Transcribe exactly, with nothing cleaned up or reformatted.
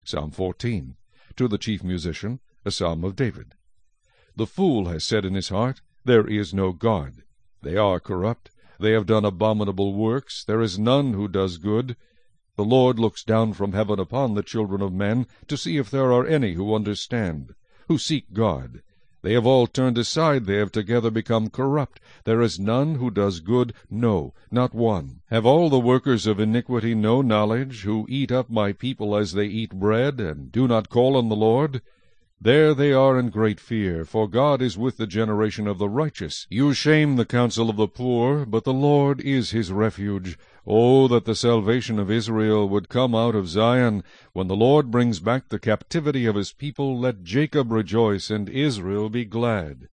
Psalm fourteen. To the chief musician, a psalm of David. The fool has said in his heart, There is no God. They are corrupt. They have done abominable works. There is none who does good. The Lord looks down from heaven upon the children of men, to see if there are any who understand, who seek God. They have all turned aside, they have together become corrupt. There is none who does good, no, not one. Have all the workers of iniquity no knowledge, who eat up my people as they eat bread, and do not call on the Lord? There they are in great fear, for God is with the generation of the righteous. You shame the counsel of the poor, but the Lord is his refuge. Oh, that the salvation of Israel would come out of Zion. When the Lord brings back the captivity of his people, let Jacob rejoice, and Israel be glad.